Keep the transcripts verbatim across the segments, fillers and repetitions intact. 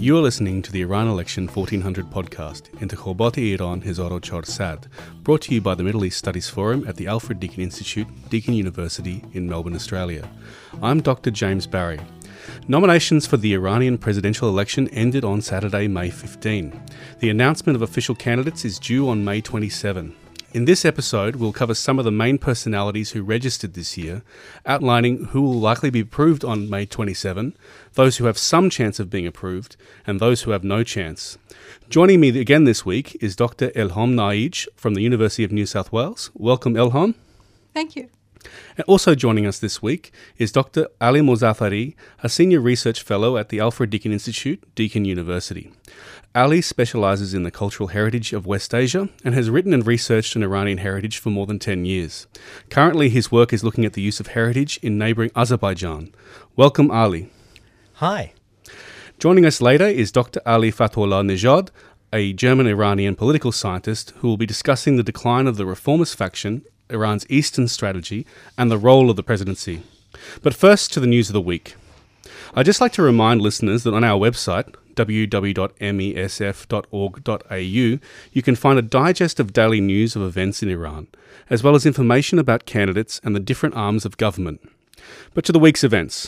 You are listening to the Iran Election fourteen hundred podcast, Intikhabat Iran Hazar o Charsad, brought to you by the Middle East Studies Forum at the Alfred Deakin Institute, Deakin University in Melbourne, Australia. I'm Doctor James Barry. Nominations for the Iranian presidential election ended on Saturday, May fifteenth. The announcement of official candidates is due on May twenty-seventh. In this episode, we'll cover some of the main personalities who registered this year, outlining who will likely be approved on May twenty-seventh, those who have some chance of being approved, and those who have no chance. Joining me again this week is Doctor Elham Naij from the University of New South Wales. Welcome, Elham. Thank you. And also joining us this week is Doctor Ali Mozaffari, a Senior Research Fellow at the Alfred Deakin Institute, Deakin University. Ali specialises in the cultural heritage of West Asia and has written and researched on Iranian heritage for more than ten years. Currently, his work is looking at the use of heritage in neighbouring Azerbaijan. Welcome, Ali. Hi. Joining us later is Doctor Ali Fathollah Nejad, a German-Iranian political scientist who will be discussing the decline of the reformist faction, Iran's Eastern strategy, and the role of the presidency. But first to the news of the week. I'd just like to remind listeners that on our website, w w w dot m e s f dot org dot a u, you can find a digest of daily news of events in Iran, as well as information about candidates and the different arms of government. But to the week's events.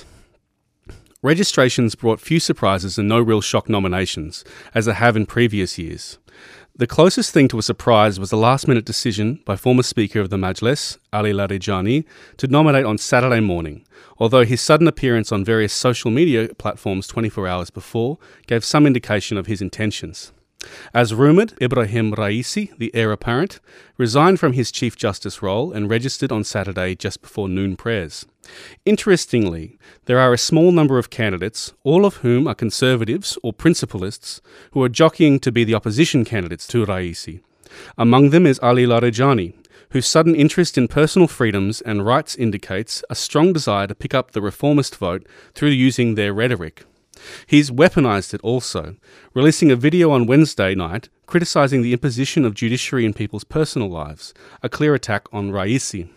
Registrations brought few surprises and no real shock nominations, as they have in previous years. The closest thing to a surprise was the last-minute decision by former Speaker of the Majlis, Ali Larijani, to nominate on Saturday morning, although his sudden appearance on various social media platforms twenty-four hours before gave some indication of his intentions. As rumoured, Ibrahim Raisi, the heir apparent, resigned from his Chief Justice role and registered on Saturday just before noon prayers. Interestingly, there are a small number of candidates, all of whom are conservatives or principalists, who are jockeying to be the opposition candidates to Raisi. Among them is Ali Larijani, whose sudden interest in personal freedoms and rights indicates a strong desire to pick up the reformist vote through using their rhetoric. He's weaponised it also, releasing a video on Wednesday night criticising the imposition of judiciary in people's personal lives, a clear attack on Raisi.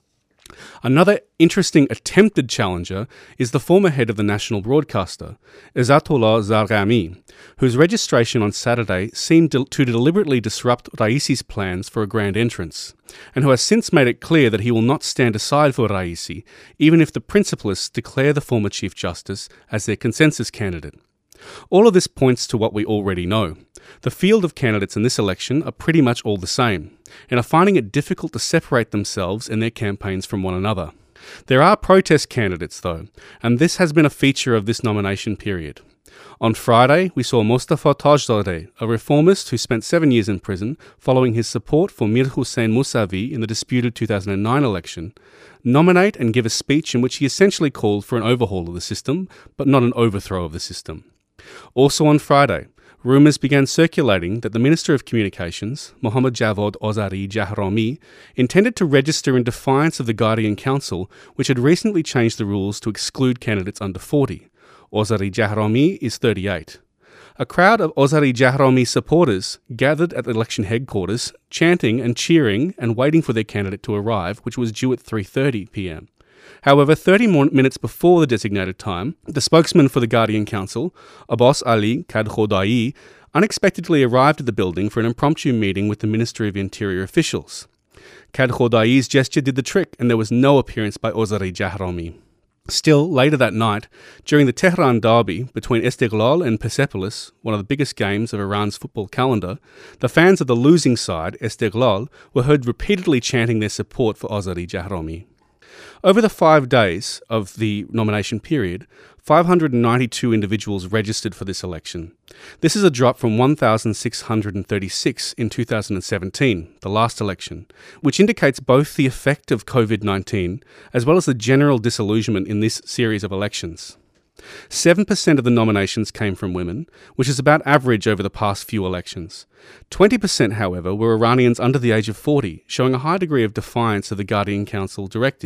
Another interesting attempted challenger is the former head of the national broadcaster, Izzatollah Zarghami, whose registration on Saturday seemed to deliberately disrupt Raisi's plans for a grand entrance, and who has since made it clear that he will not stand aside for Raisi, even if the principalists declare the former Chief Justice as their consensus candidate. All of this points to what we already know. The field of candidates in this election are pretty much all the same, and are finding it difficult to separate themselves and their campaigns from one another. There are protest candidates, though, and this has been a feature of this nomination period. On Friday, we saw Mostafa Tajzadeh, a reformist who spent seven years in prison following his support for Mir Hossein Mousavi in the disputed two thousand nine election, nominate and give a speech in which he essentially called for an overhaul of the system, but not an overthrow of the system. Also on Friday, rumours began circulating that the Minister of Communications, Mohammad Javad Ozari Jahrami, intended to register in defiance of the Guardian Council, which had recently changed the rules to exclude candidates under forty. Ozari Jahrami is thirty-eight. A crowd of Ozari Jahrami supporters gathered at the election headquarters, chanting and cheering and waiting for their candidate to arrive, which was due at three thirty p m. However, thirty more minutes before the designated time, the spokesman for the Guardian Council, Abbas Ali Kadkhodai, unexpectedly arrived at the building for an impromptu meeting with the Ministry of Interior officials. Kadkhodai's gesture did the trick, and there was no appearance by Ozari Jahrami. Still, later that night, during the Tehran derby between Istiqlal and Persepolis, one of the biggest games of Iran's football calendar, the fans of the losing side, Istiqlal, were heard repeatedly chanting their support for Ozari Jahrami. Over the five days of the nomination period, five hundred ninety-two individuals registered for this election. This is a drop from one thousand six hundred thirty-six in two thousand seventeen, the last election, which indicates both the effect of covid nineteen as well as the general disillusionment in this series of elections. seven percent of the nominations came from women, which is about average over the past few elections. twenty percent, however, were Iranians under the age of forty, showing a high degree of defiance of the Guardian Council directives.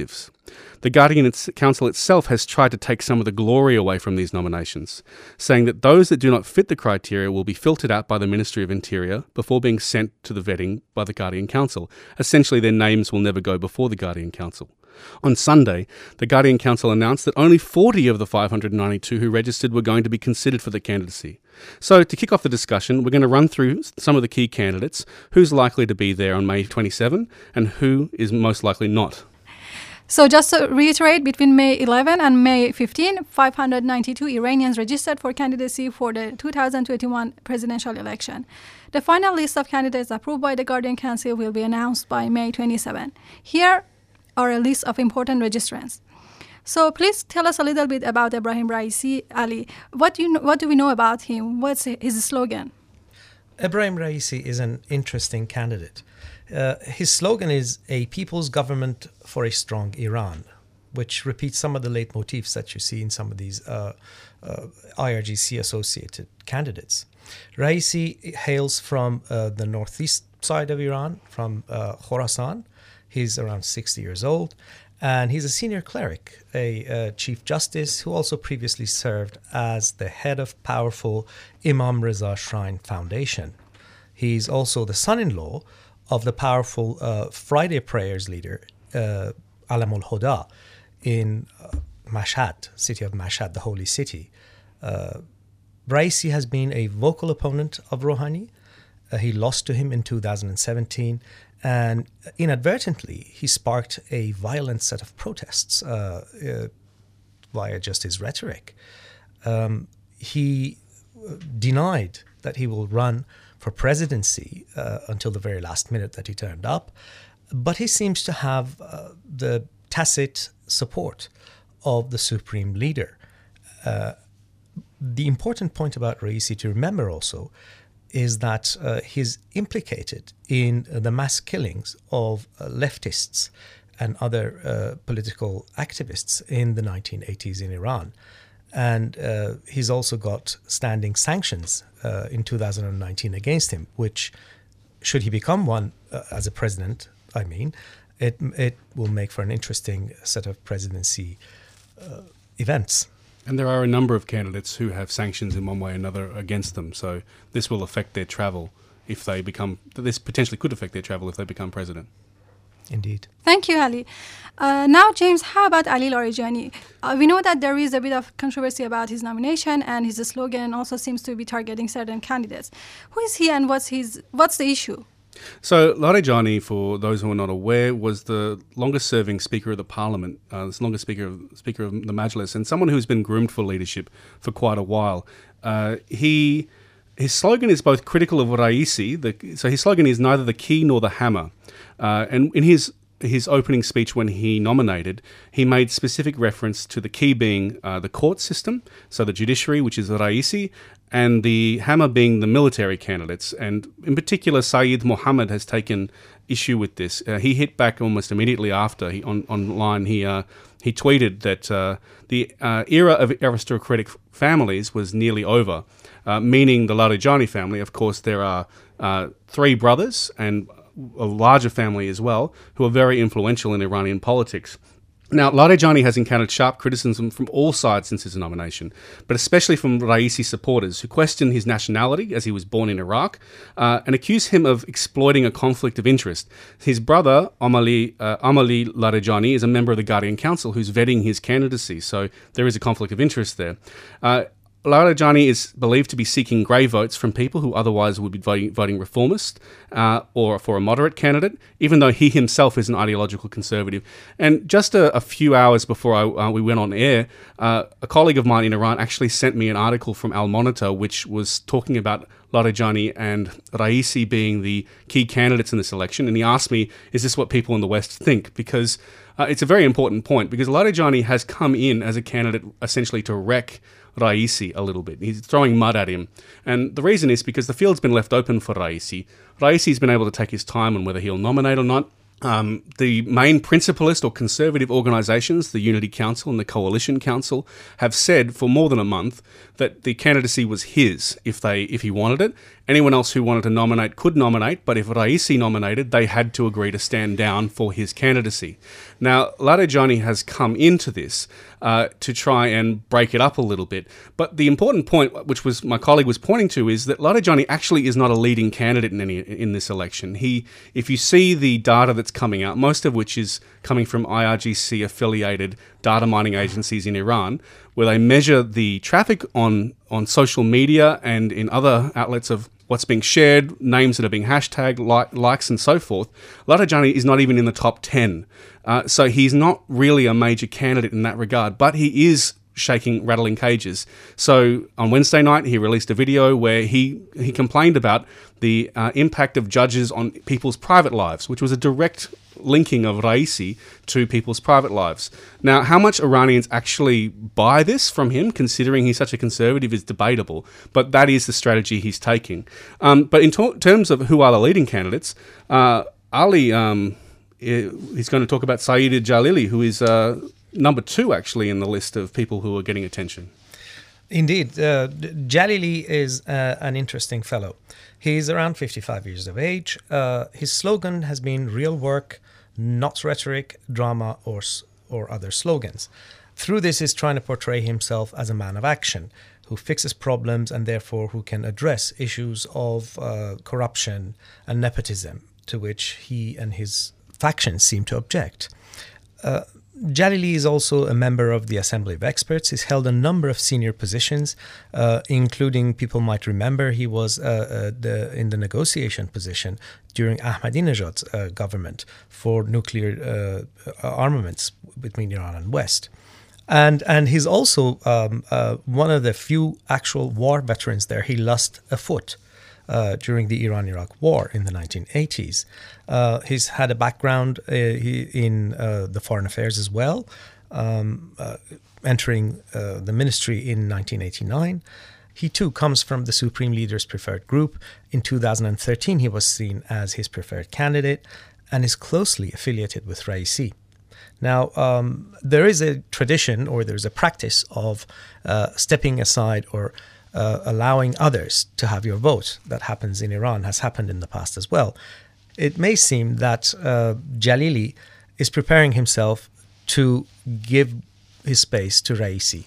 The Guardian Council itself has tried to take some of the glory away from these nominations, saying that those that do not fit the criteria will be filtered out by the Ministry of Interior before being sent to the vetting by the Guardian Council. Essentially, their names will never go before the Guardian Council. On Sunday, the Guardian Council announced that only forty of the five hundred ninety-two who registered were going to be considered for the candidacy. So, to kick off the discussion, we're going to run through some of the key candidates, who's likely to be there on May twenty-seventh, and who is most likely not. So just to reiterate, between May eleventh and May fifteenth, five hundred ninety-two Iranians registered for candidacy for the two thousand twenty-one presidential election. The final list of candidates approved by the Guardian Council will be announced by May twenty-seventh. Here are a list of important registrants. So please tell us a little bit about Ebrahim Raisi. Ali, what do you know, what do we know about him? What's his slogan? Ebrahim Raisi is an interesting candidate. Uh, his slogan is a people's government for a strong Iran, which repeats some of the leitmotifs that you see in some of these uh, uh, I R G C-associated candidates. Raisi hails from uh, the northeast side of Iran, from uh, Khorasan. He's around sixty years old, and he's a senior cleric, a uh, chief justice who also previously served as the head of powerful Imam Reza Shrine Foundation. He's also the son-in-law of the powerful uh, Friday prayers leader, uh, Alam al-Huda, in uh, Mashhad, city of Mashhad, the holy city. Uh, Raisi has been a vocal opponent of Rouhani. Uh, he lost to him in two thousand seventeen, and inadvertently he sparked a violent set of protests uh, uh, via just his rhetoric. Um, he denied that he will run for presidency uh, until the very last minute that he turned up, but he seems to have uh, the tacit support of the supreme leader. Uh, the important point about Raisi to remember also is that uh, he's implicated in uh, the mass killings of uh, leftists and other uh, political activists in the nineteen eighties in Iran. And uh, he's also got standing sanctions uh, in two thousand nineteen against him, which, should he become one uh, as a president, I mean, it it will make for an interesting set of presidency uh, events. And there are a number of candidates who have sanctions in one way or another against them. So this will affect their travel if they become, this potentially could affect their travel if they become president. Indeed. Thank you, Ali. Uh, now, James, how about Ali Larijani? Uh, we know that there is a bit of controversy about his nomination, and his slogan also seems to be targeting certain candidates. Who is he, and what's his what's the issue? So Larijani, for those who are not aware, was the longest-serving Speaker of the Parliament, uh, the longest Speaker of, Speaker of the Majlis, and someone who's been groomed for leadership for quite a while. Uh, he his slogan is both critical of Raisi, the, so his slogan is neither the key nor the hammer. Uh, and in his his opening speech when he nominated, he made specific reference to the key being uh, the court system, so the judiciary, which is Raisi, and the hammer being the military candidates. And in particular, Saeed Mohammed has taken issue with this. Uh, he hit back almost immediately after he on online. He uh, he tweeted that uh, the uh, era of aristocratic families was nearly over, uh, meaning the Larijani family. Of course, there are uh, three brothers and a larger family as well, who are very influential in Iranian politics. Now, Larijani has encountered sharp criticism from all sides since his nomination, but especially from Raisi supporters who question his nationality, as he was born in Iraq, uh, and accuse him of exploiting a conflict of interest. His brother, Amali, uh, Amali Larijani, is a member of the Guardian Council who's vetting his candidacy, so there is a conflict of interest there. Uh, Larijani is believed to be seeking grey votes from people who otherwise would be voting, voting reformist uh, or for a moderate candidate, even though he himself is an ideological conservative. And just a, a few hours before I, uh, we went on air, uh, a colleague of mine in Iran actually sent me an article from Al Monitor which was talking about Larijani and Raisi being the key candidates in this election. And he asked me, is this what people in the West think? Because uh, it's a very important point, because Larijani has come in as a candidate essentially to wreck Raisi a little bit. He's throwing mud at him. And the reason is because the field's been left open for Raisi. Raisi's been able to take his time on whether he'll nominate or not. Um, the main principalist or conservative organisations, the Unity Council and the Coalition Council, have said for more than a month that the candidacy was his if they if he wanted it, Anyone else who wanted to nominate could nominate, but if Raisi nominated, they had to agree to stand down for his candidacy. Now, Larijani has come into this uh, to try and break it up a little bit. But the important point, which was my colleague was pointing to, is that Larijani actually is not a leading candidate in any in this election. He, if you see the data that's coming out, most of which is coming from I R G C-affiliated data mining agencies in Iran, where they measure the traffic on, on social media and in other outlets of what's being shared, names that are being hashtagged, like, likes and so forth, Larijani is not even in the top ten. Uh, so he's not really a major candidate in that regard, but he is shaking, rattling cages. So on Wednesday night, he released a video where he, he complained about the uh, impact of judges on people's private lives, which was a direct linking of Raisi to people's private lives. Now, how much Iranians actually buy this from him, considering he's such a conservative, is debatable, but that is the strategy he's taking. Um, but in to- terms of who are the leading candidates, uh, Ali, um, he's going to talk about Saeed Jalili, who is uh, number two, actually, in the list of people who are getting attention. Indeed. Uh, Jalili is uh, an interesting fellow. He's around fifty-five years of age. Uh, his slogan has been real work, not rhetoric, drama, or or other slogans. Through this, he's trying to portray himself as a man of action, who fixes problems and therefore who can address issues of uh, corruption and nepotism, to which he and his faction seem to object. Uh, Jalili is also a member of the Assembly of Experts. He's held a number of senior positions, uh, including, people might remember, he was uh, uh, the, in the negotiation position during Ahmadinejad's uh, government for nuclear uh, armaments between Iran and West. And and he's also um, uh, one of the few actual war veterans there. He lost a foot Uh, during the Iran-Iraq War in the nineteen eighties. Uh, he's had a background uh, he, in uh, the foreign affairs as well, um, uh, entering uh, the ministry in nineteen eighty-nine. He too comes from the Supreme Leader's preferred group. In two thousand thirteen, he was seen as his preferred candidate and is closely affiliated with Raisi. Now, um, there is a tradition, or there's a practice of uh, stepping aside or Uh, allowing others to have your vote. That happens in Iran, has happened in the past as well. It may seem that uh, Jalili is preparing himself to give his space to Raisi,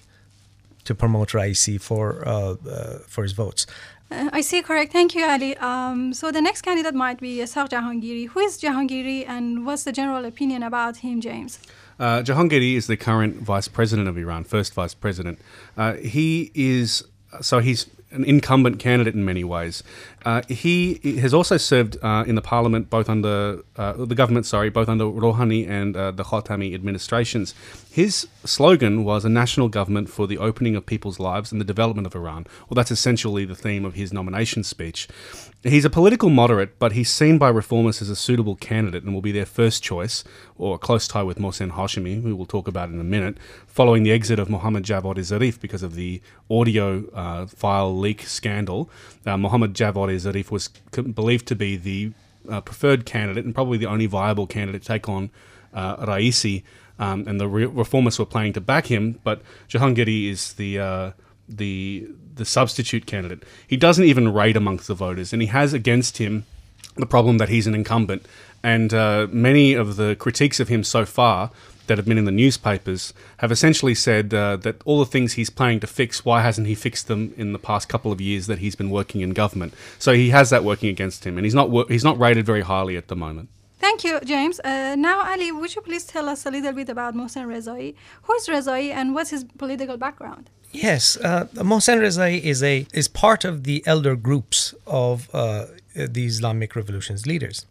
to promote Raisi for uh, uh, for his votes. Uh, I see, correct. Thank you, Ali. Um, so the next candidate might be Ishaq Jahangiri. Who is Jahangiri and what's the general opinion about him, James? Uh, Jahangiri is the current vice president of Iran, first vice president. Uh, he is... So he's an incumbent candidate in many ways. Uh, he has also served uh, in the parliament, both under uh, the government, sorry, both under Rouhani and uh, the Khatami administrations. His slogan was a national government for the opening of people's lives and the development of Iran. Well, that's essentially the theme of his nomination speech. He's a political moderate, but he's seen by reformists as a suitable candidate and will be their first choice, or a close tie with Mohsen Hashemi, who we'll talk about in a minute, following the exit of Mohammad Javad Zarif because of the audio uh, file leak scandal. Uh, Mohammad Javad Zarif was believed to be the uh, preferred candidate and probably the only viable candidate to take on uh, Raisi, um, and the re- reformists were planning to back him, but Jahangiri is the... Uh, the the substitute candidate. He doesn't even rate amongst the voters, and he has against him the problem that he's an incumbent. And uh, many of the critiques of him so far that have been in the newspapers have essentially said uh, that all the things he's planning to fix, why hasn't he fixed them in the past couple of years that he's been working in government? So he has that working against him, and he's not wor- he's not rated very highly at the moment. Thank you, James. Uh, now, Ali, would you please tell us a little bit about Mohsen Rezai? Who is Rezai and what's his political background? Yes, uh, Mohsen Rezai is a is part of the elder groups of uh, the Islamic Revolution's leaders.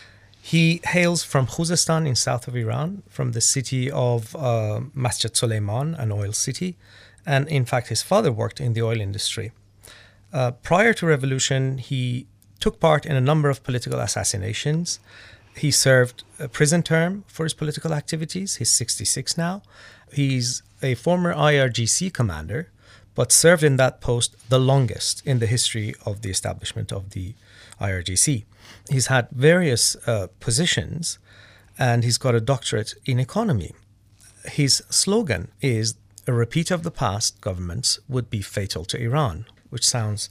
He hails from Khuzestan in south of Iran, from the city of uh, Masjid Suleiman, an oil city, and in fact his father worked in the oil industry. Uh, prior to revolution, he took part in a number of political assassinations. He served a prison term for his political activities. He's sixty-six now. He's a former I R G C commander, but served in that post the longest in the history of the establishment of the I R G C. He's had various uh, positions, and he's got a doctorate in economy. His slogan is, a repeat of the past governments would be fatal to Iran, which sounds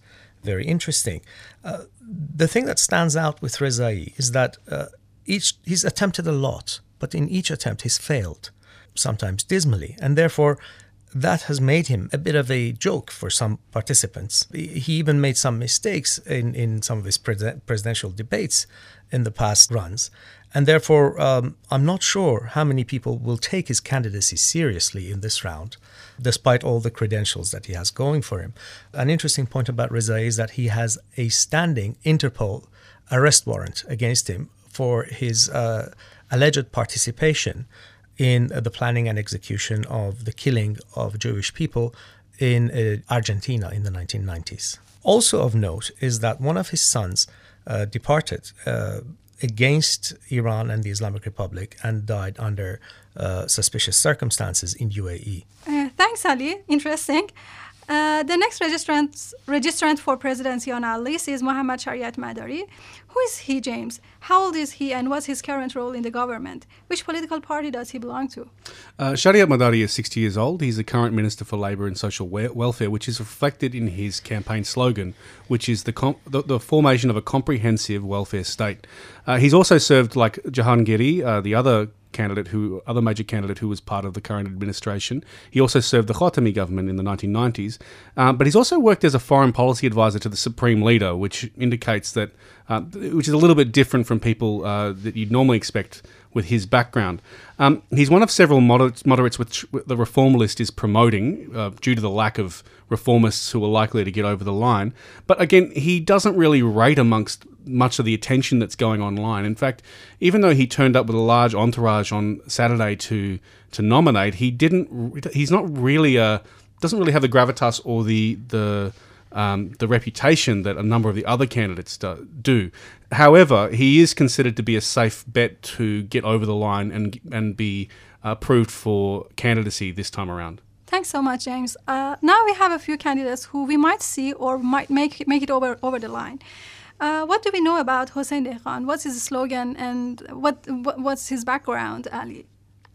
very interesting. Uh, the thing that stands out with Rezai is that uh, each he's attempted a lot, but in each attempt he's failed, sometimes dismally, and therefore that has made him a bit of a joke for some participants. He even made some mistakes in, in some of his pres- presidential debates in the past runs. And therefore, um, I'm not sure how many people will take his candidacy seriously in this round, despite all the credentials that he has going for him. An interesting point about Rezai is that he has a standing Interpol arrest warrant against him for his uh, alleged participation in the planning and execution of the killing of Jewish people in uh, Argentina in the nineteen nineties. Also of note is that one of his sons uh, departed uh, against Iran and the Islamic Republic and died under uh, suspicious circumstances in U A E. Uh, thanks, Ali. Interesting. Uh, the next registrant, registrant for presidency on our list is Mohammad Shariat Madari. Who is he, James? How old is he and what's his current role in the government? Which political party does he belong to? Uh, Shariat Madari is sixty years old. He's the current Minister for Labour and Social we- Welfare, which is reflected in his campaign slogan, which is the, com- the, the formation of a comprehensive welfare state. Uh, he's also served like Jahangiri, uh, the other candidate who other major candidate who was part of the current administration. He also served the Khatami government in the nineteen nineties, uh, but he's also worked as a foreign policy advisor to the Supreme Leader, which indicates that, uh, which is a little bit different from people uh, that you'd normally expect with his background. Um, he's one of several moderates, moderates which the Reform List is promoting uh, due to the lack of reformists who are likely to get over the line. But again, he doesn't really rate amongst much of the attention that's going online. In fact, even though he turned up with a large entourage on Saturday to to nominate, he didn't. He's not really a doesn't really have the gravitas or the the um, the reputation that a number of the other candidates do, do. However, he is considered to be a safe bet to get over the line and and be approved for candidacy this time around. Thanks so much, James. Uh, now we have a few candidates who we might see or might make make it over over the line. Uh, what do we know about Hossein Dehqan? What's his slogan and what, what what's his background, Ali?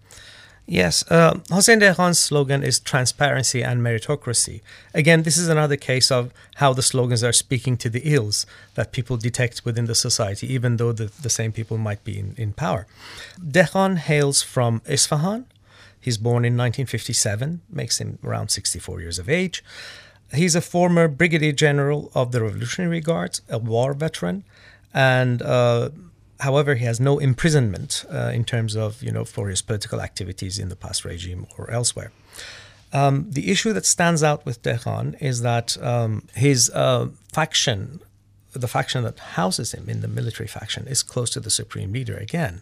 Yes, uh, Hossein Dehqan's slogan is transparency and meritocracy. Again, this is another case of how the slogans are speaking to the ills that people detect within the society, even though the, the same people might be in, in power. Dehqan hails from Isfahan. He's born in nineteen fifty-seven, makes him around sixty-four years of age. He's a former brigadier general of the Revolutionary Guards, a war veteran, and uh, however, he has no imprisonment uh, in terms of, you know, for his political activities in the past regime or elsewhere. Um, the issue that stands out with Dehqan is that um, his uh, faction, the faction that houses him in the military faction, is close to the supreme leader again.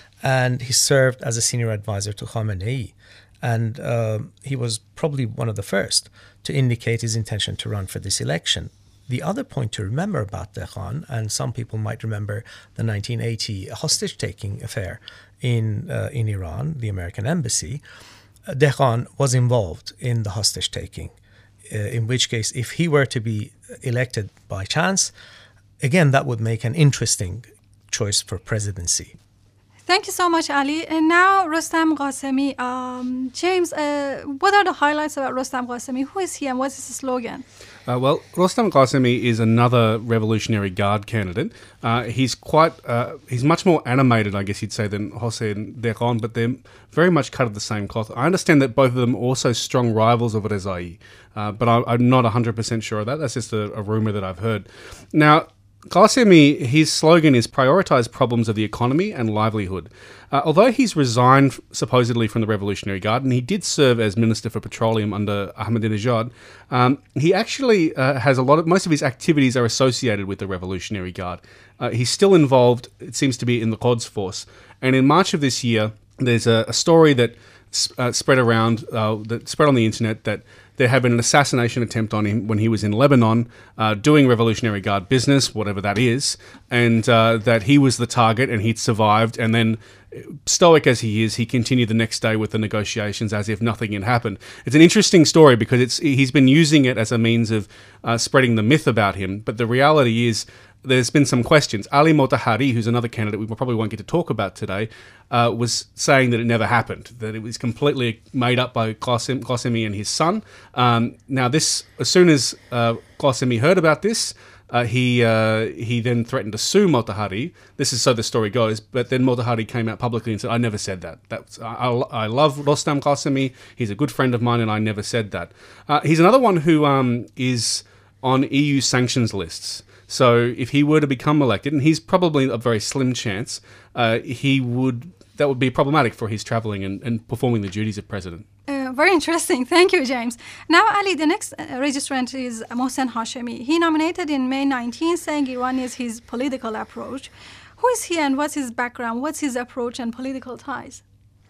And he served as a senior advisor to Khamenei. And uh, he was probably one of the first to indicate his intention to run for this election. The other point to remember about Dehqan, and some people might remember the nineteen eighty hostage-taking affair in uh, in Iran, the American embassy, uh, Dehqan was involved in the hostage-taking, uh, in which case, if he were to be elected by chance, again, that would make an interesting choice for presidency. Thank you so much, Ali. And now, Rostam Qasemi. Um, James, uh, what are the highlights about Rostam Qasemi? Who is he and what's his slogan? Uh, well, Rostam Qasemi is another Revolutionary Guard candidate. Uh, he's quite, uh, he's much more animated, I guess you'd say, than Hossein Dehqan, but they're very much cut of the same cloth. I understand that both of them are also strong rivals of Rezai, uh, but I, I'm not one hundred percent sure of that. That's just a, a rumour that I've heard. Now, Qasemi, his slogan is prioritise problems of the economy and livelihood. Uh, although he's resigned supposedly from the Revolutionary Guard, and he did serve as Minister for Petroleum under Ahmadinejad, um, he actually uh, has a lot of, most of his activities are associated with the Revolutionary Guard. Uh, he's still involved, it seems to be, in the Quds Force. And in March of this year, there's a, a story that uh, spread around, uh, that spread on the internet that there had been an assassination attempt on him when he was in Lebanon uh, doing Revolutionary Guard business, whatever that is, and uh, that he was the target and he'd survived. And then, stoic as he is, he continued the next day with the negotiations as if nothing had happened. It's an interesting story because it's he's been using it as a means of uh, spreading the myth about him. But the reality is there's been some questions. Ali Motahari, who's another candidate we probably won't get to talk about today, uh, was saying that it never happened, that it was completely made up by Qasim, Qasemi and his son. Um, now, this, as soon as uh, Qasemi heard about this, Uh, he uh, he then threatened to sue Motahari. This is so the story goes. But then Motahari came out publicly and said, "I never said that. That's I, I love Rostam Qasemi. He's a good friend of mine, and I never said that." Uh, he's another one who um, is on E U sanctions lists. So if he were to become elected, and he's probably a very slim chance, uh, he would that would be problematic for his travelling and, and performing the duties of president. Uh, very interesting. Thank you, James. Now, Ali, the next uh, registrant is Mohsen Hashemi. He nominated in May nineteenth, saying Iran is his political approach. Who is he and what's his background? What's his approach and political ties?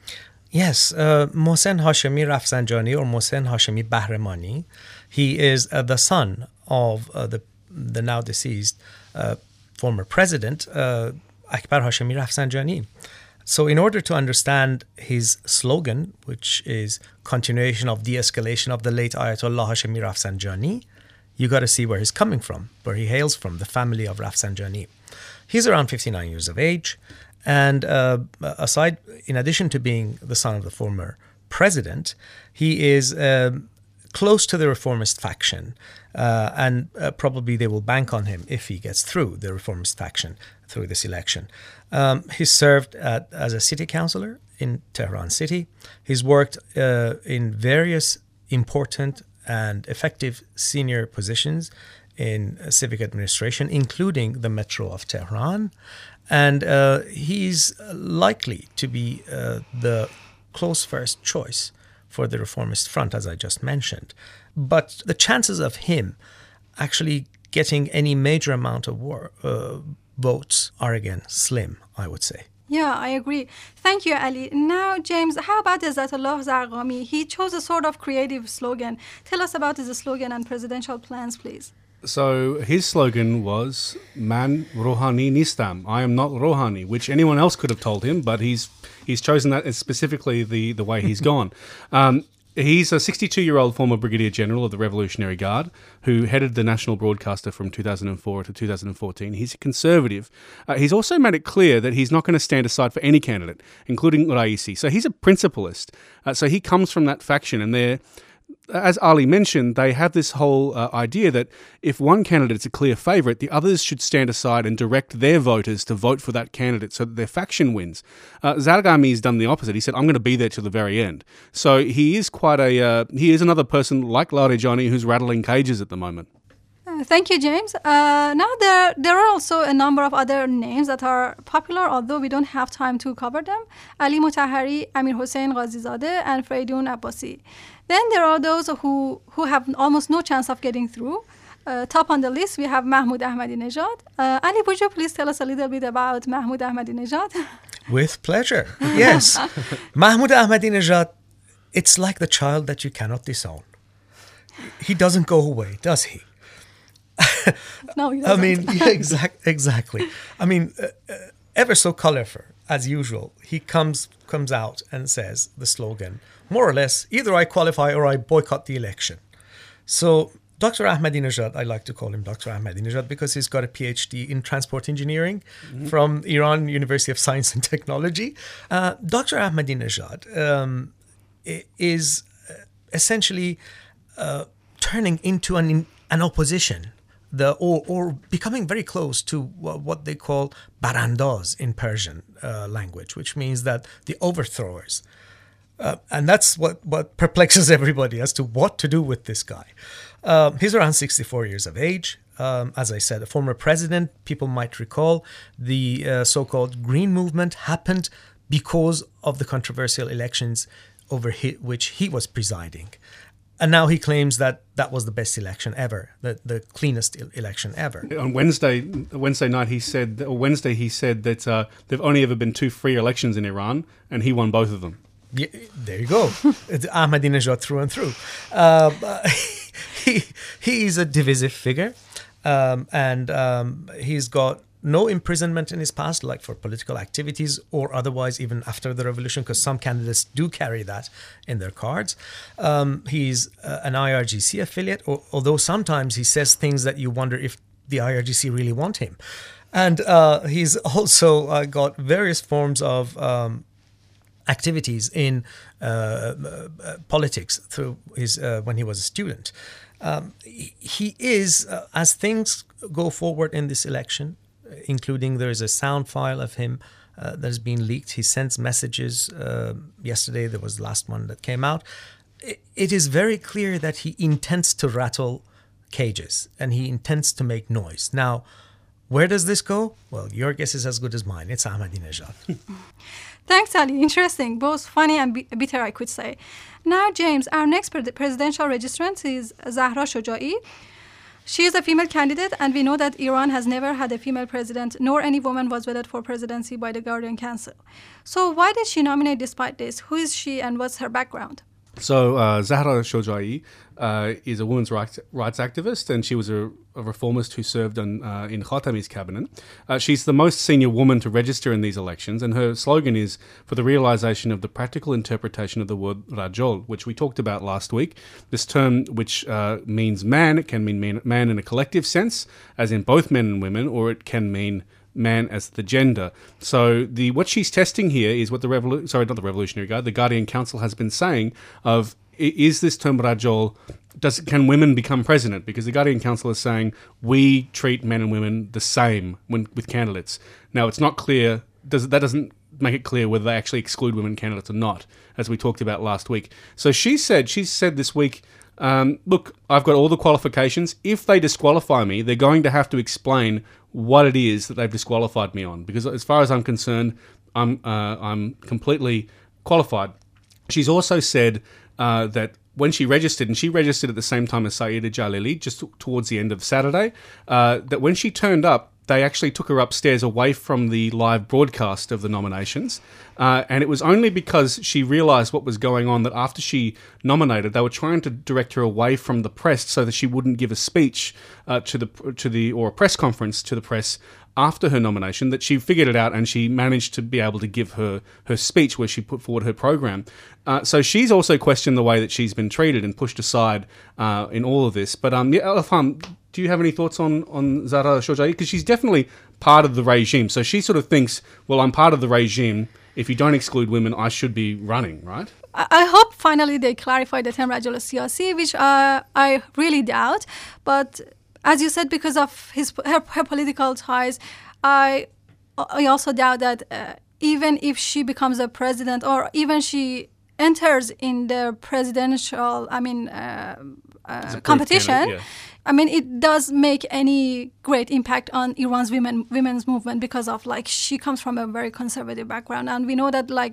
Yes, uh, Mohsen Hashemi Rafsanjani, or Mohsen Hashemi Bahremani. He is uh, the son of uh, the the now deceased uh, former president, uh, Akbar Hashemi Rafsanjani. So in order to understand his slogan, which is continuation of de-escalation of the late Ayatollah Hashemi Rafsanjani, you got to see where he's coming from, where he hails from, the family of Rafsanjani. He's around fifty-nine years of age. And uh, aside, in addition to being the son of the former president, he is uh, close to the reformist faction. Uh, and uh, probably they will bank on him if he gets through the reformist faction through this election. Um, he's served at, as a city councillor in Tehran city. He's worked uh, in various important and effective senior positions in uh, civic administration, including the Metro of Tehran. And uh, he's likely to be uh, the close first choice for the reformist front, as I just mentioned. But the chances of him actually getting any major amount of war, uh, votes are again slim, I would say. Yeah, I agree. Thank you, Ali. Now, James, how about Izzatullah Zarqami? He chose a sort of creative slogan. Tell us about his slogan and presidential plans, please. So his slogan was "Man Rouhani Nistam." I am not Rouhani, which anyone else could have told him, but he's he's chosen that as specifically the, the way he's gone. Um, he's a sixty-two-year-old former Brigadier General of the Revolutionary Guard who headed the national broadcaster from two thousand four to two thousand fourteen. He's a conservative. Uh, he's also made it clear that he's not going to stand aside for any candidate, including Raisi. So he's a principalist. Uh, so he comes from that faction, and they're, as Ali mentioned, they have this whole uh, idea that if one candidate's a clear favourite, the others should stand aside and direct their voters to vote for that candidate so that their faction wins. Uh, Zarqami's done the opposite. He said, I'm going to be there till the very end. So he is quite a, uh, he is another person like Larijani who's rattling cages at the moment. Uh, thank you, James. Uh, now, there there are also a number of other names that are popular, although we don't have time to cover them. Ali Motahari, Amir Hossein Ghazizadeh, and Freidoun Abbasi. Then there are those who, who have almost no chance of getting through. Uh, top on the list, we have Mahmoud Ahmadinejad. Uh, Ali, would you please tell us a little bit about Mahmoud Ahmadinejad? With pleasure, yes. Mahmoud Ahmadinejad, it's like the child that you cannot disown. He doesn't go away, does he? No, he doesn't. I mean, yeah, exact, exactly. I mean, uh, uh, ever so colorful, as usual, he comes comes out and says the slogan, more or less, either I qualify or I boycott the election. So Doctor Ahmadinejad, I like to call him Doctor Ahmadinejad because he's got a P H D in transport engineering mm-hmm. from Iran University of Science and Technology. Uh, Doctor Ahmadinejad um, is essentially uh, turning into an an opposition. The, or, or becoming very close to what they call barandaz in Persian uh, language, which means that the overthrowers. Uh, and that's what, what perplexes everybody as to what to do with this guy. Uh, he's around sixty-four years of age. Um, as I said, a former president. People might recall the uh, so-called Green Movement happened because of the controversial elections over he, which he was presiding. And now he claims that that was the best election ever, the, the cleanest election ever. On Wednesday, Wednesday night, he said, or Wednesday he said that uh, there've only ever been two free elections in Iran, and he won both of them. Yeah, there you go, it's Ahmadinejad through and through. Uh, he he is a divisive figure, um, and um, he's got no imprisonment in his past, like for political activities or otherwise, even after the revolution, because some candidates do carry that in their cards. Um, he's uh, an I R G C affiliate, or, although sometimes he says things that you wonder if the I R G C really want him. And uh, he's also uh, got various forms of um, activities in uh, uh, politics through his uh, when he was a student. Um, he, he is, uh, as things go forward in this election, including there is a sound file of him uh, that has been leaked. He sends messages. Uh, yesterday there was the last one that came out. It, it is very clear that he intends to rattle cages and he intends to make noise. Now, where does this go? Well, your guess is as good as mine. It's Ahmadinejad. Thanks, Ali. Interesting. Both funny and bitter, I could say. Now, James, our next pre- presidential registrant is Zahra Shojaei. She is a female candidate, and we know that Iran has never had a female president, nor any woman was vetted for presidency by the Guardian Council. So why did she nominate despite this? Who is she and what's her background? So uh, Zahra Shojaei uh, is a women's rights, rights activist, and she was a, a reformist who served on, uh, in Khatami's cabinet. Uh, she's the most senior woman to register in these elections, and her slogan is for the realisation of the practical interpretation of the word rajol, which we talked about last week. This term, which uh, means man, it can mean man, man in a collective sense, as in both men and women, or it can mean man as the gender. So the what she's testing here is what the revolu- sorry, not the Revolutionary Guard, the Guardian Council has been saying of, is this term rajol, does can women become president? Because the Guardian Council is saying we treat men and women the same when with candidates. Now it's not clear, does that doesn't make it clear whether they actually exclude women candidates or not, as we talked about last week. So she said, she said this week, um, look, I've got all the qualifications. If they disqualify me, they're going to have to explain what it is that they've disqualified me on. Because as far as I'm concerned, I'm uh, I'm completely qualified. She's also said uh, that when she registered, and she registered at the same time as Saeeda Jalili, just t- towards the end of Saturday, uh, that when she turned up, they actually took her upstairs away from the live broadcast of the nominations. Uh, and it was only because she realised what was going on that after she nominated, they were trying to direct her away from the press so that she wouldn't give a speech uh, to the to the or a press conference to the press after her nomination, that she figured it out and she managed to be able to give her, her speech where she put forward her program. Uh, so she's also questioned the way that she's been treated and pushed aside uh, in all of this. But um, yeah, Elfham, do you have any thoughts on, on Zahra Shojaei? Because she's definitely part of the regime. So she sort of thinks, well, I'm part of the regime. If you don't exclude women, I should be running, right? I hope finally they clarify the term Rajul Siyasi, which uh, I really doubt. But as you said, because of his her, her political ties, I I also doubt that uh, even if she becomes a president or even she enters in the presidential, I mean, uh, uh, competition, yeah. I mean, it does make any great impact on Iran's women women's movement because of like she comes from a very conservative background, and we know that like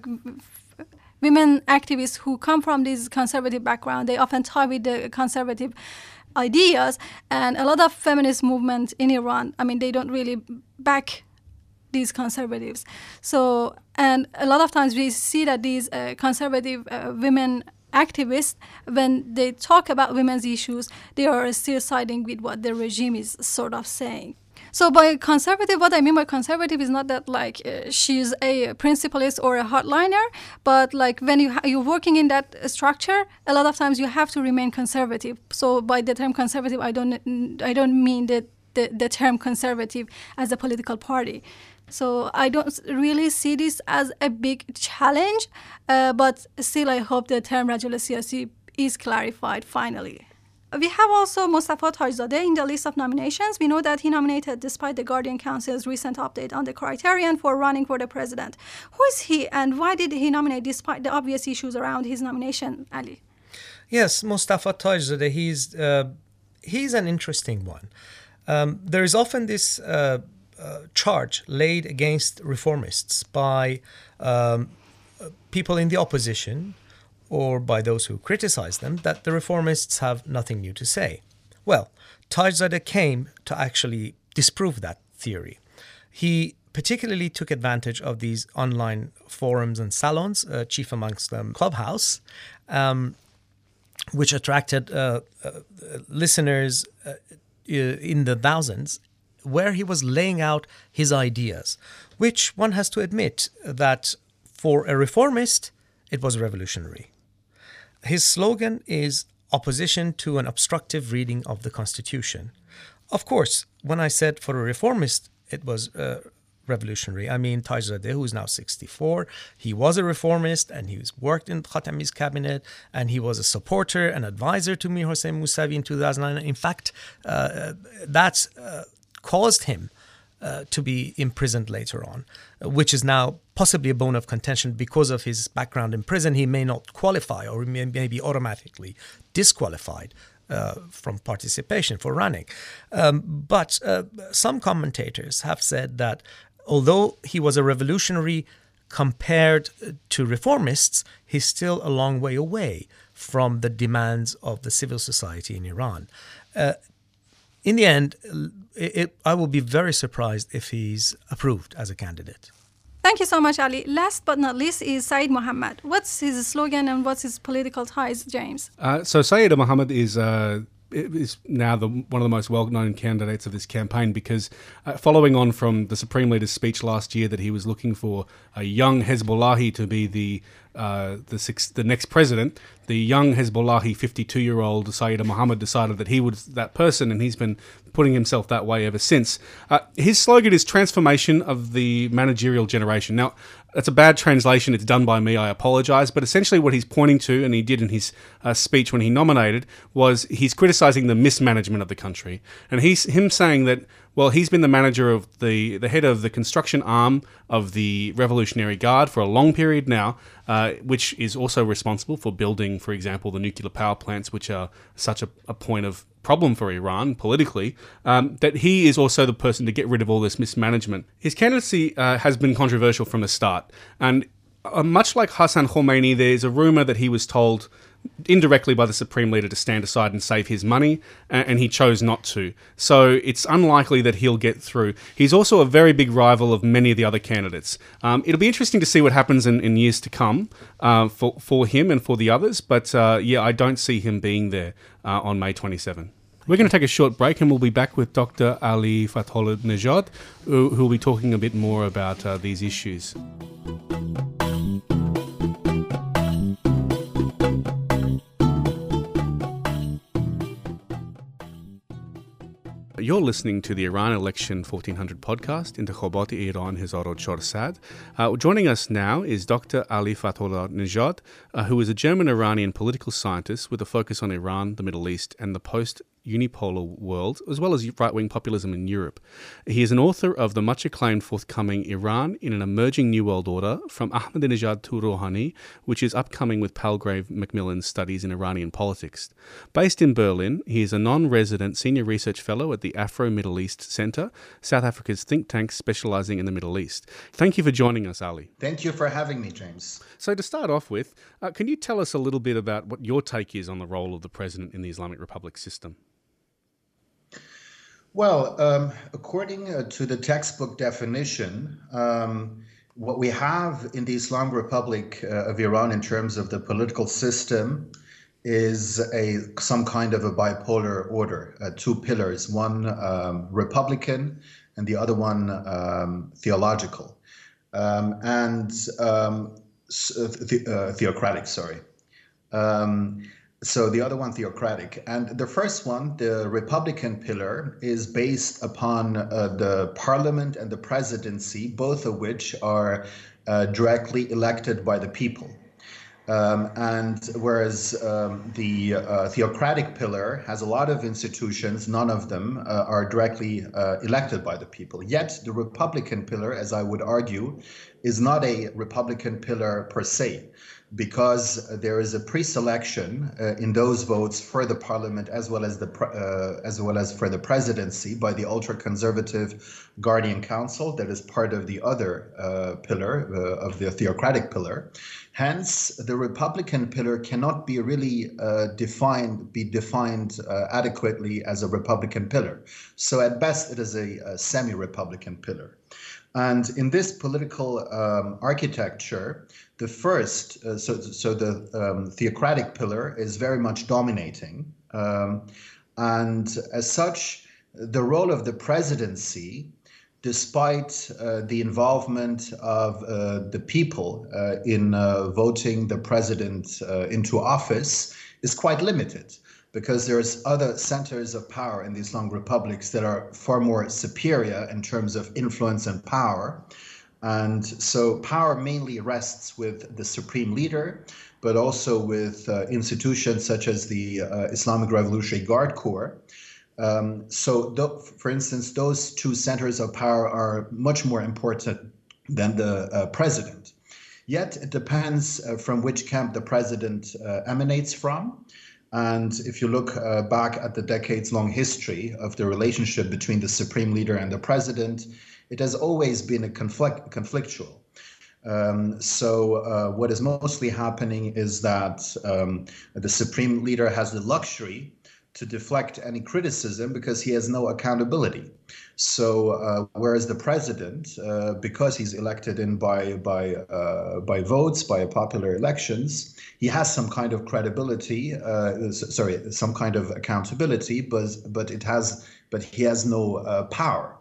women activists who come from this conservative background, they often tie with the conservative ideas, and a lot of feminist movements in Iran, I mean, they don't really back these conservatives. So, and a lot of times we see that these uh, conservative uh, women activists, when they talk about women's issues, they are still siding with what the regime is sort of saying. So by conservative, what I mean by conservative is not that like uh, she's a principalist or a hardliner, but like when you ha- you're working in that structure, a lot of times you have to remain conservative. So by the term conservative, I don't I don't mean that the, the term conservative as a political party. So I don't really see this as a big challenge, uh, but still I hope the term Rajul Siyasi is clarified finally. We have also Mostafa Tajzadeh in the list of nominations. We know that he nominated despite the Guardian Council's recent update on the criterion for running for the president. Who is he and why did he nominate despite the obvious issues around his nomination, Ali? Yes, Mostafa Tajzadeh, he's, uh, he's an interesting one. Um, there is often this uh, uh, charge laid against reformists by um, people in the opposition or by those who criticize them, that the reformists have nothing new to say. Well, Tajzadeh came to actually disprove that theory. He particularly took advantage of these online forums and salons, uh, chief amongst them Clubhouse, um, which attracted uh, uh, listeners uh, in the thousands, where he was laying out his ideas, which one has to admit that for a reformist, it was revolutionary. His slogan is opposition to an obstructive reading of the Constitution. Of course, when I said for a reformist, it was uh, revolutionary. I mean, Tajzadeh, who is now sixty-four, he was a reformist and he was worked in Khatami's cabinet and he was a supporter and advisor to Mir Hossein Mousavi in two thousand nine. In fact, uh, that's uh, caused him uh, to be imprisoned later on, uh, which is now possibly a bone of contention because of his background in prison. He may not qualify or may, may be automatically disqualified Uh, from participation for running. Um, but uh, some commentators have said that although he was a revolutionary compared to reformists, he's still a long way away from the demands of the civil society in Iran. Uh, in the end, it, it, I will be very surprised if he's approved as a candidate. Thank you so much, Ali. Last but not least is Saeed Mohammed. What's his slogan and what's his political ties, James? Uh, so Saeed Mohammed is uh, is now the, one of the most well-known candidates of this campaign because uh, following on from the Supreme Leader's speech last year that he was looking for a young Hezbollahi to be the uh, the, six, the next president, the young Hezbollahi fifty-two-year-old Saeed Mohammed decided that he was that person, and he's been putting himself that way ever since. Uh, his slogan is transformation of the managerial generation. Now, that's a bad translation. It's done by me. I apologize. But essentially what he's pointing to, and he did in his uh, speech when he nominated, was he's criticizing the mismanagement of the country. And he's him saying that, well, he's been the manager of the, the head of the construction arm of the Revolutionary Guard for a long period now, uh, which is also responsible for building, for example, the nuclear power plants, which are such a, a point of problem for Iran politically, um, that he is also the person to get rid of all this mismanagement. His candidacy uh, has been controversial from the start. And uh, much like Hassan Khomeini, there's a rumor that he was told indirectly by the Supreme Leader to stand aside and save his money, and, and he chose not to. So it's unlikely that he'll get through. He's also a very big rival of many of the other candidates. Um, it'll be interesting to see what happens in, in years to come uh, for, for him and for the others, but uh, yeah, I don't see him being there uh, on May twenty-seventh. We're going to take a short break and we'll be back with Doctor Ali Fathullah Nejad, who will be talking a bit more about uh, these issues. You're listening to the Iran Election fourteen hundred podcast, Intikhabat Iran one thousand four hundred. Uh, joining us now is Doctor Ali Fathullah Nejad, uh, who is a German-Iranian political scientist with a focus on Iran, the Middle East, and the post-unipolar world, as well as right-wing populism in Europe. He is an author of the much-acclaimed forthcoming Iran in an Emerging New World Order, From Ahmadinejad to Rouhani, which is upcoming with Palgrave Macmillan's Studies in Iranian Politics. Based in Berlin, he is a non-resident senior research fellow at the Afro-Middle East Center, South Africa's think tank specializing in the Middle East. Thank you for joining us, Ali. Thank you for having me, James. So to start off with, uh, can you tell us a little bit about what your take is on the role of the president in the Islamic Republic system? Well, um, according uh, to the textbook definition, um, what we have in the Islamic Republic uh, of Iran in terms of the political system is a some kind of a bipolar order, uh, two pillars, one um, Republican and the other one um, theological, um, and um, the, uh, theocratic, sorry. Um, So the other one, theocratic. And the first one, the Republican pillar, is based upon uh, the parliament and the presidency, both of which are uh, directly elected by the people. Um, and whereas um, the uh, theocratic pillar has a lot of institutions, none of them uh, are directly uh, elected by the people. Yet the Republican pillar, as I would argue, is not a Republican pillar per se, because there is a pre-selection uh, in those votes for the parliament as well as the uh, as well as for the presidency by the ultra-conservative Guardian Council that is part of the other uh, pillar uh, of the theocratic pillar. Hence, the Republican pillar cannot be really uh, defined be defined uh, adequately as a Republican pillar. So at best, it is a, a semi-Republican pillar. And in this political um, architecture, the first, uh, so, so the um, theocratic pillar is very much dominating. Um, and as such, the role of the presidency, despite uh, the involvement of uh, the people uh, in uh, voting the president uh, into office, is quite limited. because there's other centers of power in the Islamic republics that are far more superior in terms of influence and power. And so power mainly rests with the supreme leader, but also with uh, institutions such as the uh, Islamic Revolutionary Guard Corps. Um, so, th- for instance, those two centers of power are much more important than the uh, president. Yet it depends uh, from which camp the president uh, emanates from. And if you look uh, back at the decades-long history of the relationship between the supreme leader and the president, it has always been a conflict, conflictual. Um, so uh, what is mostly happening is that um, the supreme leader has the luxury to deflect any criticism because he has no accountability. So uh, whereas the president, uh, because he's elected in by by uh, by votes, by popular elections, he has some kind of credibility. Uh, sorry, some kind of accountability, but but it has but he has no uh, power.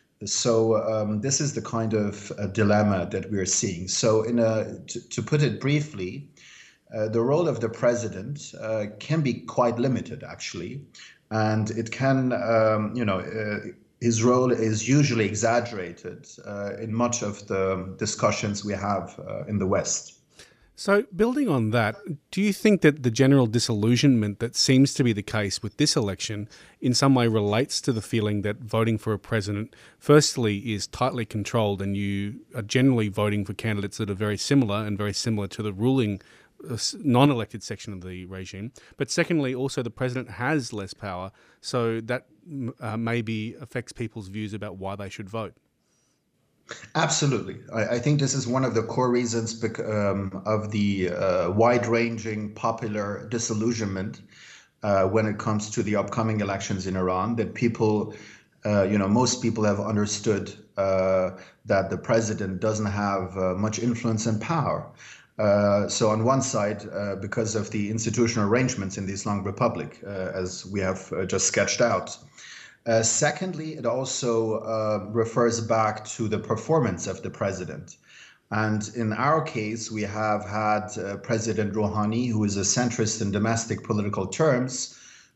So um, this is the kind of uh, dilemma that we're seeing. So in a to, to put it briefly. Uh, the role of the president uh, can be quite limited, actually, and it can, um, you know, uh, his role is usually exaggerated uh, in much of the discussions we have uh, in the West. So, building on that, do you think that the general disillusionment that seems to be the case with this election in some way relates to the feeling that voting for a president, firstly, is tightly controlled and you are generally voting for candidates that are very similar and very similar to the ruling non-elected section of the regime, but secondly, also the president has less power, so that uh, maybe affects people's views about why they should vote? Absolutely. I, I think this is one of the core reasons bec- um, of the uh, wide-ranging popular disillusionment uh, when it comes to the upcoming elections in Iran, that people, uh, you know, most people have understood uh, that the president doesn't have uh, much influence and power. Uh, so on one side, uh, because of the institutional arrangements in the Islamic Republic, uh, as we have uh, just sketched out. Uh, secondly, it also uh, refers back to the performance of the president. And in our case, we have had uh, President Rouhani, who is a centrist in domestic political terms,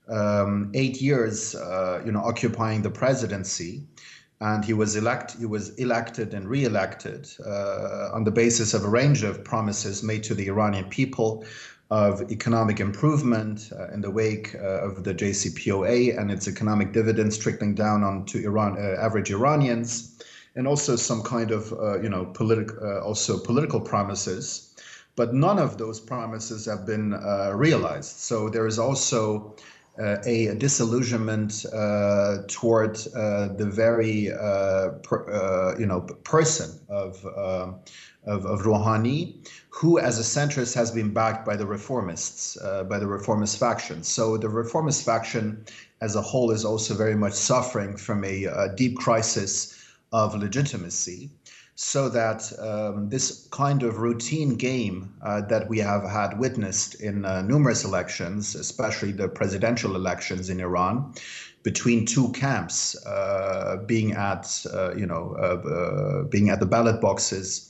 um, eight years, uh, you know, occupying the presidency. And he was elect, he was elected and re-elected uh, on the basis of a range of promises made to the Iranian people of economic improvement uh, in the wake uh, of the J C P O A and its economic dividends trickling down onto Iran, uh, average Iranians, and also some kind of, uh, you know, political, uh, also political promises. But none of those promises have been uh, realized. So there is also Uh, a disillusionment uh, toward uh, the very uh, per, uh, you know person of, uh, of of Rouhani, who as a centrist has been backed by the reformists, uh, by the reformist faction. So the reformist faction as a whole is also very much suffering from a, a deep crisis of legitimacy. So that um, this kind of routine game uh, that we have had witnessed in uh, numerous elections, especially the presidential elections in Iran, between two camps uh, being at, uh, you know, uh, uh, being at the ballot boxes.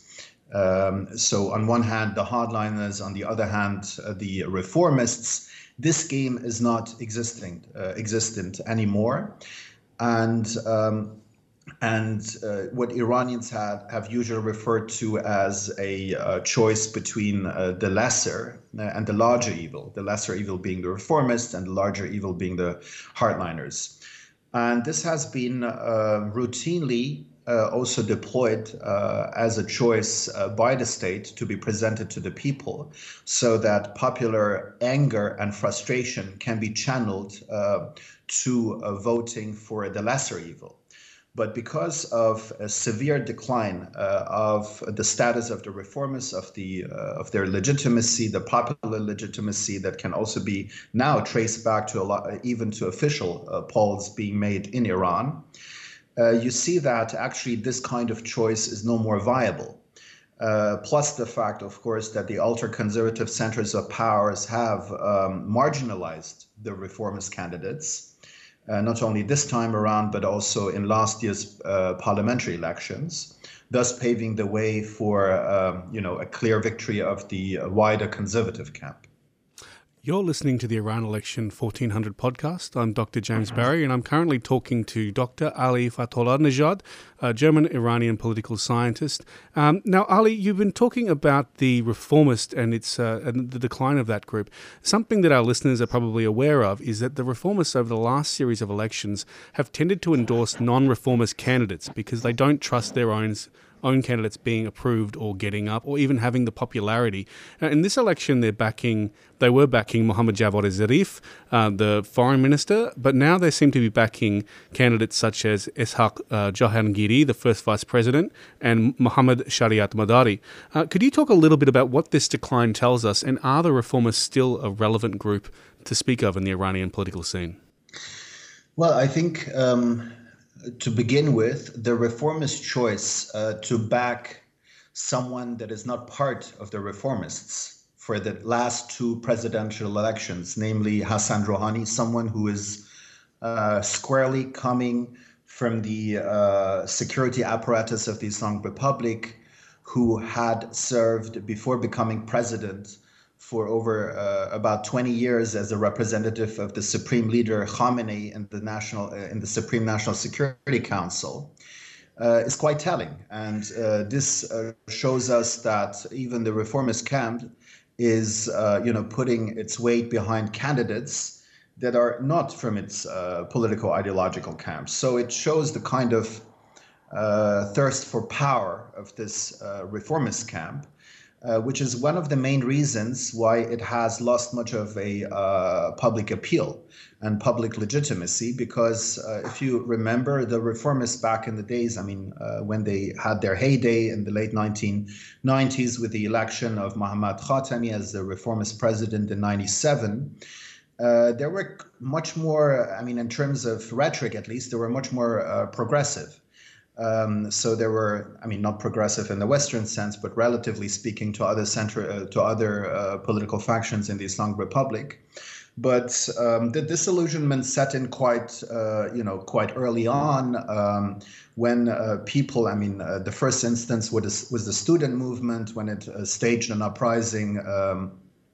Um, so on one hand, the hardliners, on the other hand, uh, the reformists. This game is not existing, uh, existent anymore, and. Um, And uh, what Iranians had, have usually referred to as a uh, choice between uh, the lesser and the larger evil, the lesser evil being the reformists and the larger evil being the hardliners. And this has been uh, routinely uh, also deployed uh, as a choice uh, by the state to be presented to the people so that popular anger and frustration can be channeled uh, to uh, voting for the lesser evil. But because of a severe decline uh, of the status of the reformists, of the uh, of their legitimacy, the popular legitimacy that can also be now traced back to a lot, even to official uh, polls being made in Iran, uh, you see that actually this kind of choice is no more viable. Uh, plus the fact, of course, that the ultra-conservative centers of powers have um, marginalized the reformist candidates. Uh, not only this time around, but also in last year's uh, parliamentary elections, thus paving the way for, um, you know, a clear victory of the wider conservative camp. You're listening to the Iran Election fourteen hundred podcast. I'm Doctor James Barry, and I'm currently talking to Doctor Ali Fathollah Nejad, a German-Iranian political scientist. Um, now, Ali, you've been talking about the reformist and its uh, and the decline of that group. Something that our listeners are probably aware of is that the reformists over the last series of elections have tended to endorse non-reformist candidates because they don't trust their own own candidates being approved or getting up or even having the popularity. Now, in this election, they're backing, they were backing Mohammad Javad Zarif, uh, the foreign minister, but now they seem to be backing candidates such as Ishaq uh, Jahangiri, the first vice president, and Mohammad Shariat Madari. Uh, could you talk a little bit about what this decline tells us, and are the reformists still a relevant group to speak of in the Iranian political scene? Well, I think... Um To begin with, the reformist choice uh, to back someone that is not part of the reformists for the last two presidential elections, namely Hassan Rouhani, someone who is uh, squarely coming from the uh, security apparatus of the Islamic Republic, who had served before becoming president for over uh, about twenty years as a representative of the supreme leader Khamenei in the national uh, in the Supreme National Security Council, uh, is quite telling. And uh, this uh, shows us that even the reformist camp is, uh, you know, putting its weight behind candidates that are not from its uh, political ideological camp. So it shows the kind of uh, thirst for power of this uh, reformist camp. Uh, which is one of the main reasons why it has lost much of a uh, public appeal and public legitimacy. Because uh, if you remember, the reformists back in the days, I mean, uh, when they had their heyday in the late nineteen nineties with the election of Mohammad Khatami as the reformist president in ninety-seven, uh, there were much more, I mean, in terms of rhetoric at least, they were much more uh, progressive. Um, so there were, I mean, not progressive in the Western sense, but relatively speaking to other center, uh, to other uh, political factions in the Islamic Republic. But um, the disillusionment set in quite, uh, you know, quite early on um, when uh, people, I mean, uh, the first instance was, was the student movement when it uh, staged an uprising um,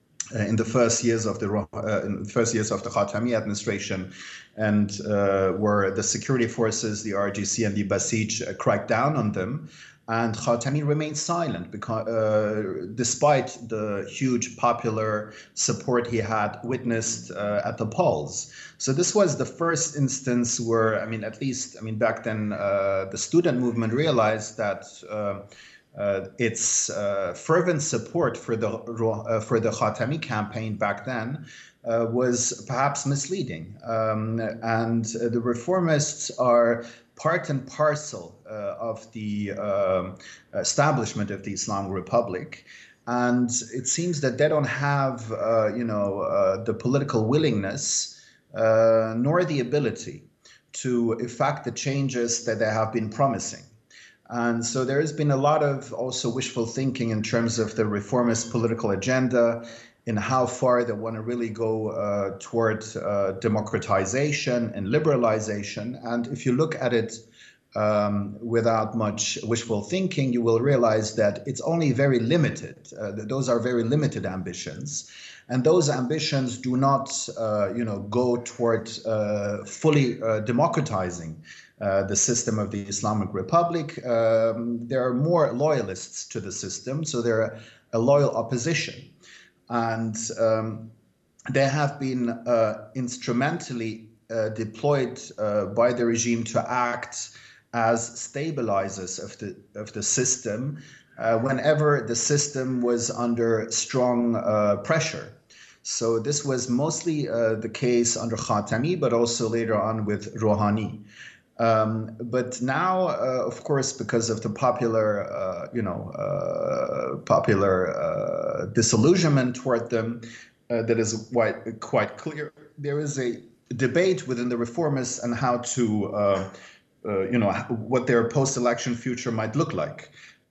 in the first years of the uh, in the first years of the Khatami administration, and uh, where the security forces, the R G C and the Basij, uh, cracked down on them, and Khatami remained silent because, uh, despite the huge popular support he had witnessed uh, at the polls. So this was the first instance where, I mean, at least, I mean, back then, uh, the student movement realized that. Uh, Uh, its uh, fervent support for the uh, for the Khatami campaign back then uh, was perhaps misleading, um, and uh, the reformists are part and parcel uh, of the uh, establishment of the Islamic Republic, and it seems that they don't have, uh, you know, uh, the political willingness uh, nor the ability to effect the changes that they have been promising. And so there has been a lot of also wishful thinking in terms of the reformist political agenda, in how far they want to really go uh, toward uh, democratization and liberalization. And if you look at it um, without much wishful thinking, you will realize that it's only very limited. Uh, those are very limited ambitions. And those ambitions do not, uh, you know, go toward uh, fully uh, democratizing Uh, the system of the Islamic Republic. Um, there are more loyalists to the system, so they're a loyal opposition. And um, they have been uh, instrumentally uh, deployed uh, by the regime to act as stabilizers of the, of the system uh, whenever the system was under strong uh, pressure. So this was mostly uh, the case under Khatami, but also later on with Rouhani. Um, but now, uh, of course, because of the popular, uh, you know, uh, popular uh, disillusionment toward them, uh, that is quite, quite clear. There is a debate within the reformists on how to, uh, uh, you know, what their post-election future might look like.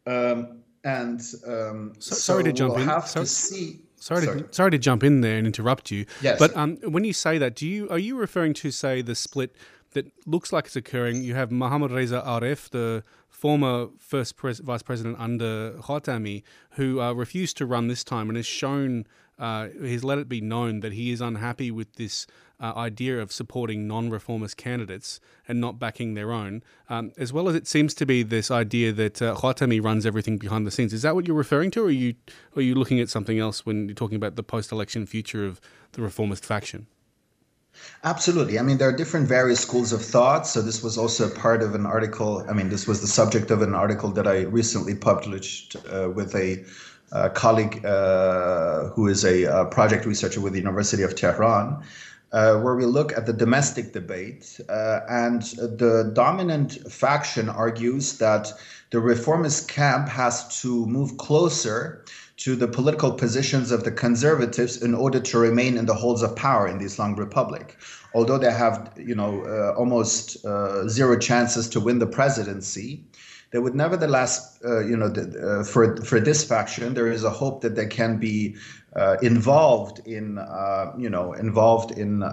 Um, and um, so, sorry so to jump we'll in. Have sorry, to see. Sorry, sorry. To, sorry to jump in there and interrupt you. Yes. But um, when you say that, do you are you referring to, say, the split that looks like it's occurring. You have Mohammad Reza Aref, the former first pres- vice president under Khatami, who uh, refused to run this time and has shown, uh, he's let it be known that he is unhappy with this uh, idea of supporting non-reformist candidates and not backing their own, um, as well as it seems to be this idea that uh, Khatami runs everything behind the scenes. Is that what you're referring to, or are you, or are you looking at something else when you're talking about the post-election future of the reformist faction? Absolutely. I mean, there are different various schools of thought. So this was also part of an article. I mean, this was the subject of an article that I recently published uh, with a uh, colleague uh, who is a uh, project researcher with the University of Tehran, uh, where we look at the domestic debate. Uh, and the dominant faction argues that the reformist camp has to move closer to the political positions of the conservatives in order to remain in the halls of power in the Islamic Republic. Although they have, you know, uh, almost uh, zero chances to win the presidency, they would nevertheless, uh, you know, the, uh, for for this faction, there is a hope that they can be uh, involved in, uh, you know, involved in uh,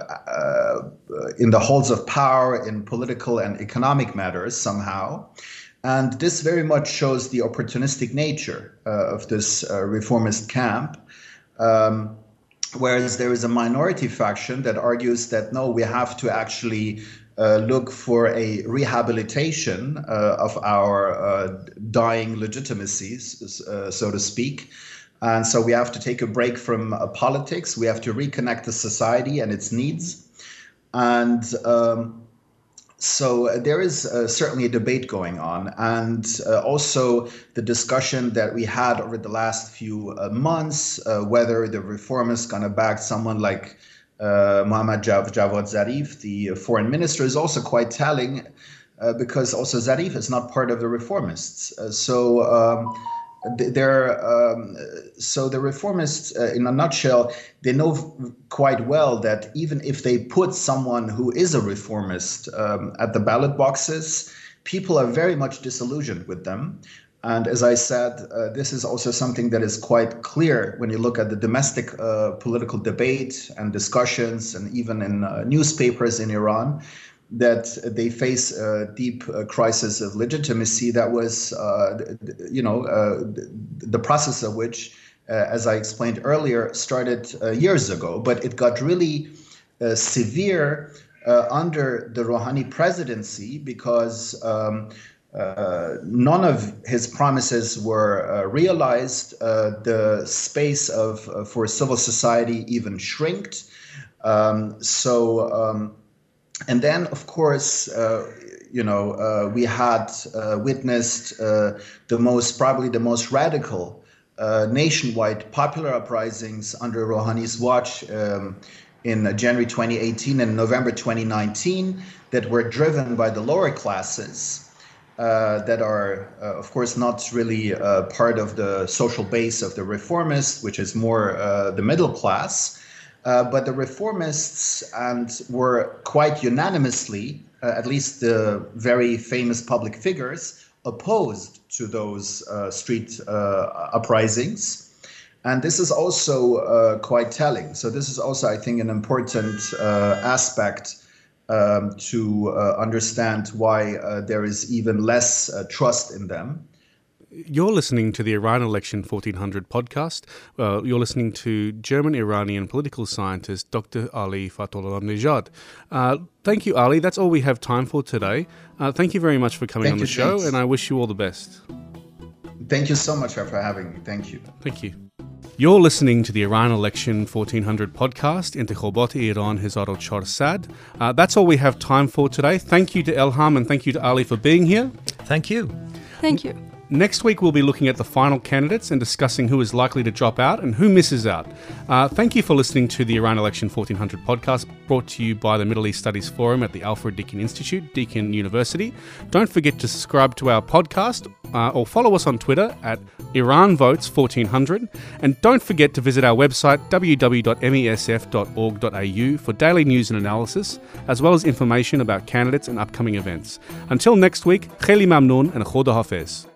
uh, in the halls of power in political and economic matters somehow. And this very much shows the opportunistic nature uh, of this uh, reformist camp, um, whereas there is a minority faction that argues that, no, we have to actually uh, look for a rehabilitation uh, of our uh, dying legitimacies, uh, so to speak. And so we have to take a break from uh, politics. We have to reconnect the society and its needs. And um, So uh, there is uh, certainly a debate going on, and uh, also the discussion that we had over the last few uh, months, uh, whether the reformists going to back someone like uh, Mohammad Jav- Javad Zarif, the foreign minister, is also quite telling, uh, because also Zarif is not part of the reformists. Uh, so um, they're um, so the reformists, uh, in a nutshell, they know quite well that even if they put someone who is a reformist um, at the ballot boxes, people are very much disillusioned with them. And as I said, uh, this is also something that is quite clear when you look at the domestic uh, political debate and discussions, and even in uh, newspapers in Iran, that they face a deep uh, crisis of legitimacy that was, uh, you know, uh, the process of which, uh, as I explained earlier, started uh, years ago. But it got really uh, severe uh, under the Rouhani presidency because um, uh, none of his promises were uh, realized. Uh, the space of uh, for civil society even shrinked. Um, so. Um, And then, of course, uh, you know, uh, we had uh, witnessed uh, the most, probably the most radical uh, nationwide popular uprisings under Rouhani's watch um, in January twenty eighteen and November twenty nineteen that were driven by the lower classes uh, that are, uh, of course, not really uh, part of the social base of the reformists, which is more uh, the middle class. Uh, but the reformists and were quite unanimously, uh, at least the very famous public figures, opposed to those uh, street uh, uprisings. And this is also uh, quite telling. So this is also, I think, an important uh, aspect um, to uh, understand why uh, there is even less uh, trust in them. You're listening to the Iran Election fourteen hundred podcast. Uh, you're listening to German-Iranian political scientist Doctor Ali Fathollah-Nejad. Uh, thank you, Ali. That's all we have time for today. Uh, thank you very much for coming thank on the you, show, James. and I wish you all the best. Thank you so much for having me. Thank you. Thank you. You're listening to the Iran Election fourteen hundred podcast, Intikhabat Iran one thousand four hundred. Uh, that's all we have time for today. Thank you to Elham and thank you to Ali for being here. Thank you. Thank you. Next week, we'll be looking at the final candidates and discussing who is likely to drop out and who misses out. Uh, thank you for listening to the Iran Election fourteen hundred podcast, brought to you by the Middle East Studies Forum at the Alfred Deakin Institute, Deakin University. Don't forget to subscribe to our podcast uh, or follow us on Twitter at Iran Votes fourteen hundred. And don't forget to visit our website, w w w dot m e s f dot org dot a u, for daily news and analysis, as well as information about candidates and upcoming events. Until next week, Kheli Mamnoon and Khoda Hafez.